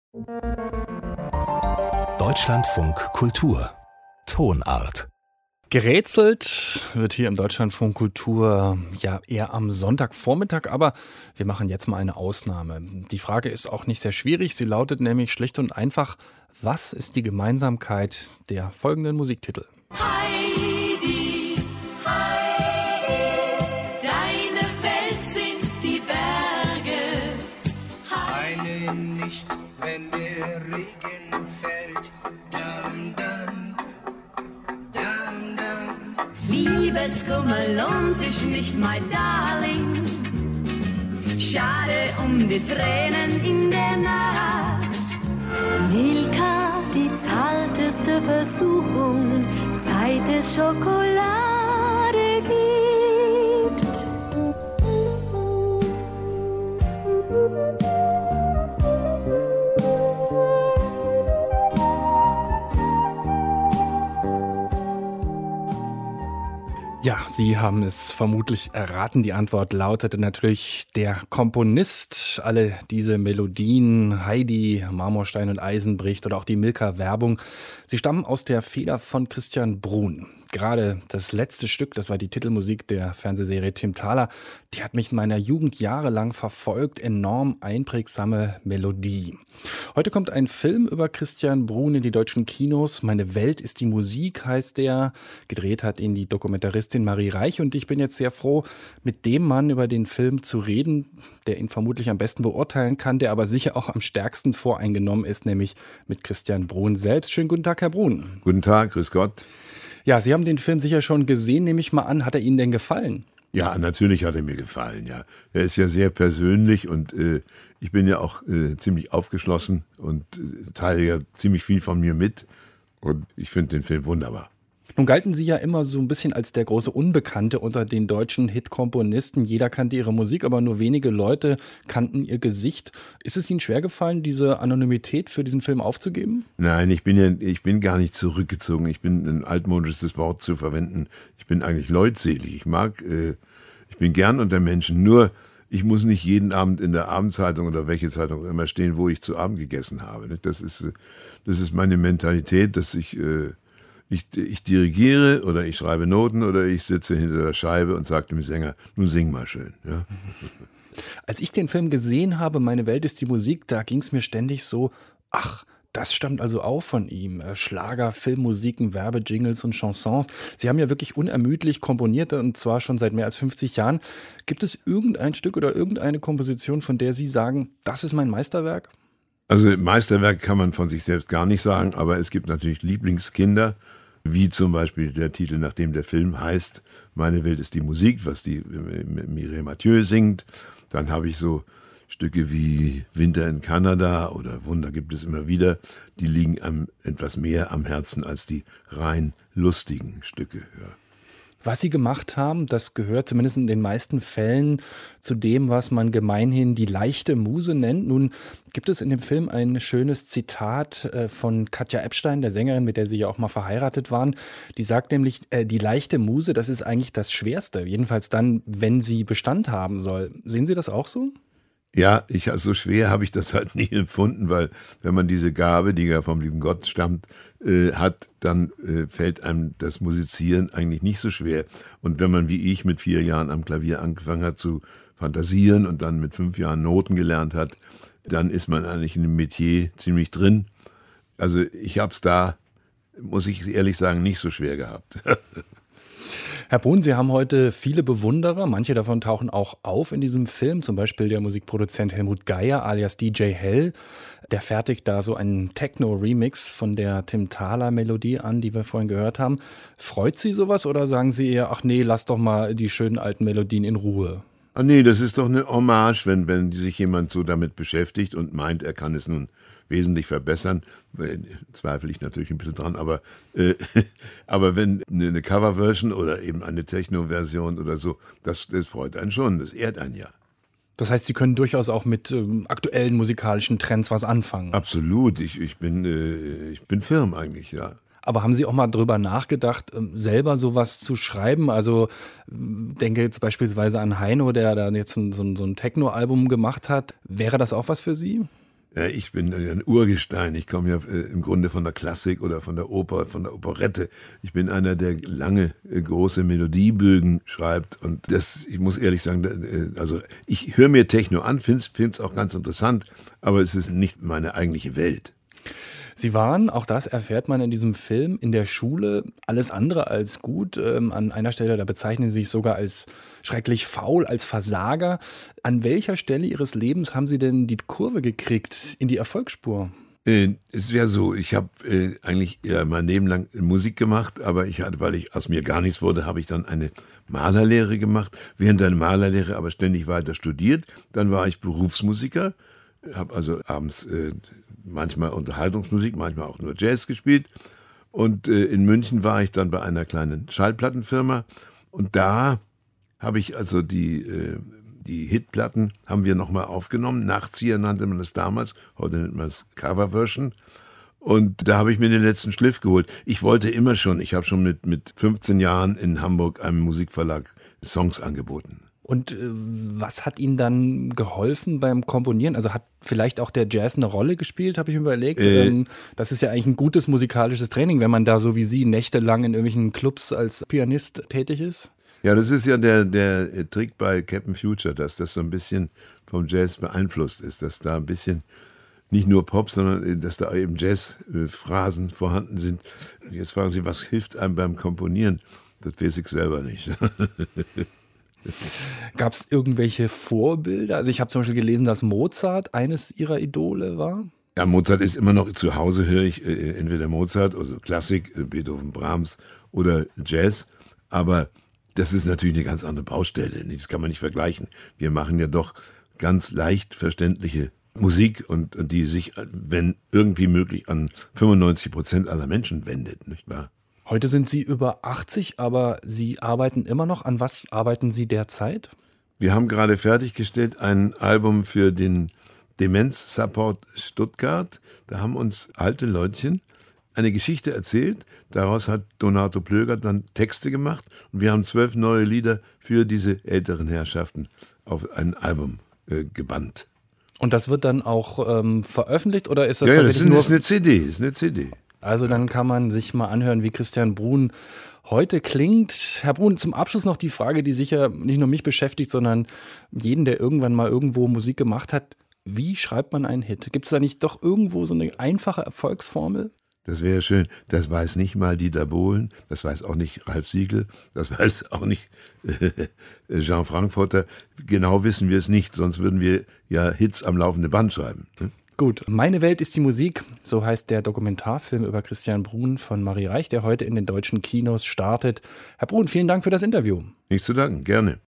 Deutschlandfunk Kultur Tonart. Gerätselt wird hier im Deutschlandfunk Kultur ja eher am Sonntagvormittag, aber wir machen jetzt mal eine Ausnahme. Die Frage ist auch nicht sehr schwierig, sie lautet nämlich schlicht und einfach: Was ist die Gemeinsamkeit der folgenden Musiktitel? Heidi, Heidi, deine Welt sind die Berge. Heine nicht, wenn der Regen fällt. Dam, dam, dam, dam. Liebeskummer lohnt sich nicht, my darling. Schade um die Tränen in der Nacht. Milka, die zarteste Versuchung, seit es Schokolade gibt. Ja, Sie haben es vermutlich erraten. Die Antwort lautete natürlich der Komponist. Alle diese Melodien, Heidi, Marmorstein und Eisenbricht oder auch die Milka-Werbung, sie stammen aus der Feder von Christian Bruhn. Gerade das letzte Stück, das war die Titelmusik der Fernsehserie Tim Thaler, die hat mich in meiner Jugend jahrelang verfolgt. Enorm einprägsame Melodie. Heute kommt ein Film über Christian Bruhn in die deutschen Kinos. Meine Welt ist die Musik, heißt der. Gedreht hat ihn die Dokumentaristin Marie Reich und ich bin jetzt sehr froh, mit dem Mann über den Film zu reden, der ihn vermutlich am besten beurteilen kann, der aber sicher auch am stärksten voreingenommen ist, nämlich mit Christian Bruhn selbst. Schönen guten Tag, Herr Bruhn. Guten Tag, grüß Gott. Ja, Sie haben den Film sicher schon gesehen, nehme ich mal an. Hat er Ihnen denn gefallen? Ja, natürlich hat er mir gefallen, ja. Er ist ja sehr persönlich und ich bin ja auch ziemlich aufgeschlossen und teile ja ziemlich viel von mir mit. Und ich finde den Film wunderbar. Nun galten Sie ja immer so ein bisschen als der große Unbekannte unter den deutschen Hitkomponisten. Jeder kannte Ihre Musik, aber nur wenige Leute kannten Ihr Gesicht. Ist es Ihnen schwergefallen, diese Anonymität für diesen Film aufzugeben? Nein, ich bin gar nicht zurückgezogen. Ich bin, ein altmodisches Wort zu verwenden, ich bin eigentlich leutselig. Ich bin gern unter Menschen, nur ich muss nicht jeden Abend in der Abendzeitung oder welche Zeitung immer stehen, wo ich zu Abend gegessen habe. Das ist meine Mentalität, dass ich dirigiere oder ich schreibe Noten oder ich sitze hinter der Scheibe und sage dem Sänger, nun sing mal schön. Ja? Als ich den Film gesehen habe, Meine Welt ist die Musik, da ging es mir ständig so, ach, das stammt also auch von ihm. Schlager, Filmmusiken, Werbejingles und Chansons. Sie haben ja wirklich unermüdlich komponiert und zwar schon seit mehr als 50 Jahren. Gibt es irgendein Stück oder irgendeine Komposition, von der Sie sagen, das ist mein Meisterwerk? Also Meisterwerk kann man von sich selbst gar nicht sagen, aber es gibt natürlich Lieblingskinder, wie zum Beispiel der Titel, nach dem der Film heißt, Meine Welt ist die Musik, was die Mireille Mathieu singt. Dann habe ich so Stücke wie Winter in Kanada oder Wunder gibt es immer wieder, die liegen etwas mehr am Herzen als die rein lustigen Stücke. Ja. Was Sie gemacht haben, das gehört zumindest in den meisten Fällen zu dem, was man gemeinhin die leichte Muse nennt. Nun gibt es in dem Film ein schönes Zitat von Katja Epstein, der Sängerin, mit der Sie ja auch mal verheiratet waren. Die sagt nämlich, die leichte Muse, das ist eigentlich das Schwerste. Jedenfalls dann, wenn sie Bestand haben soll. Sehen Sie das auch so? Ja, so schwer habe ich das halt nie empfunden, weil wenn man diese Gabe, die ja vom lieben Gott stammt, hat, dann fällt einem das Musizieren eigentlich nicht so schwer. Und wenn man wie ich mit 4 Jahren am Klavier angefangen hat zu fantasieren und dann mit 5 Jahren Noten gelernt hat, dann ist man eigentlich in dem Metier ziemlich drin. Also ich habe es da, muss ich ehrlich sagen, nicht so schwer gehabt. Herr Bruhn, Sie haben heute viele Bewunderer. Manche davon tauchen auch auf in diesem Film. Zum Beispiel der Musikproduzent Helmut Geier alias DJ Hell. Der fertigt da so einen Techno-Remix von der Tim Thaler-Melodie an, die wir vorhin gehört haben. Freut Sie sowas oder sagen Sie eher, ach nee, lass doch mal die schönen alten Melodien in Ruhe? Ah nee, das ist doch eine Hommage, wenn sich jemand so damit beschäftigt und meint, er kann es nun wesentlich verbessern. Zweifle ich natürlich ein bisschen dran, aber wenn eine Coverversion oder eben eine Techno-Version oder so, das freut einen schon, das ehrt einen ja. Das heißt, Sie können durchaus auch mit aktuellen musikalischen Trends was anfangen? Absolut, ich bin firm eigentlich, ja. Aber haben Sie auch mal drüber nachgedacht, selber sowas zu schreiben? Also denke jetzt beispielsweise an Heino, der da jetzt so ein Techno-Album gemacht hat. Wäre das auch was für Sie? Ja, ich bin ein Urgestein. Ich komme ja im Grunde von der Klassik oder von der Oper, von der Operette. Ich bin einer, der lange, große Melodiebögen schreibt. Und das, ich muss ehrlich sagen, also ich höre mir Techno an, finde es auch ganz interessant, aber es ist nicht meine eigentliche Welt. Sie waren, auch das erfährt man in diesem Film, in der Schule alles andere als gut. An einer Stelle, da bezeichnen Sie sich sogar als schrecklich faul, als Versager. An welcher Stelle Ihres Lebens haben Sie denn die Kurve gekriegt in die Erfolgsspur? Es wäre so, ich habe eigentlich mein Leben lang Musik gemacht, aber weil ich aus mir gar nichts wurde, habe ich dann eine Malerlehre gemacht. Während der Malerlehre aber ständig weiter studiert. Dann war ich Berufsmusiker, habe also abends manchmal Unterhaltungsmusik, manchmal auch nur Jazz gespielt. Und in München war ich dann bei einer kleinen Schallplattenfirma. Und da habe ich also die Hitplatten haben wir nochmal aufgenommen. Nachzieher nannte man das damals. Heute nennt man es Coverversion. Und da habe ich mir den letzten Schliff geholt. Ich wollte immer schon, ich habe schon mit 15 Jahren in Hamburg einem Musikverlag Songs angeboten. Und was hat Ihnen dann geholfen beim Komponieren? Also hat vielleicht auch der Jazz eine Rolle gespielt, habe ich mir überlegt. Das ist ja eigentlich ein gutes musikalisches Training, wenn man da so wie Sie nächtelang in irgendwelchen Clubs als Pianist tätig ist. Ja, das ist ja der Trick bei Cap'n Future, dass das so ein bisschen vom Jazz beeinflusst ist, dass da ein bisschen nicht nur Pop, sondern dass da eben Jazzphrasen vorhanden sind. Jetzt fragen Sie, was hilft einem beim Komponieren? Das weiß ich selber nicht. Gab es irgendwelche Vorbilder? Also ich habe zum Beispiel gelesen, dass Mozart eines Ihrer Idole war. Ja, Mozart ist immer noch, zu Hause höre ich entweder Mozart, also Klassik, Beethoven, Brahms oder Jazz, aber das ist natürlich eine ganz andere Baustelle, das kann man nicht vergleichen. Wir machen ja doch ganz leicht verständliche Musik und die sich, wenn irgendwie möglich, an 95% aller Menschen wendet, nicht wahr? Heute sind Sie über 80, aber Sie arbeiten immer noch. An was arbeiten Sie derzeit? Wir haben gerade fertiggestellt ein Album für den Demenz-Support Stuttgart. Da haben uns alte Leutchen eine Geschichte erzählt. Daraus hat Donato Plöger dann Texte gemacht. Und wir haben 12 neue Lieder für diese älteren Herrschaften auf ein Album gebannt. Und das wird dann auch veröffentlicht oder ist das Ja, das tatsächlich ist eine CD, ist eine CD. Also dann kann man sich mal anhören, wie Christian Bruhn heute klingt. Herr Bruhn, zum Abschluss noch die Frage, die sicher nicht nur mich beschäftigt, sondern jeden, der irgendwann mal irgendwo Musik gemacht hat. Wie schreibt man einen Hit? Gibt es da nicht doch irgendwo so eine einfache Erfolgsformel? Das wäre schön. Das weiß nicht mal Dieter Bohlen, das weiß auch nicht Ralf Siegel, das weiß auch nicht Jean Frankfurter. Genau wissen wir es nicht, sonst würden wir ja Hits am laufenden Band schreiben. Gut, Meine Welt ist die Musik, so heißt der Dokumentarfilm über Christian Bruhn von Marie Reich, der heute in den deutschen Kinos startet. Herr Bruhn, vielen Dank für das Interview. Nicht zu danken, gerne.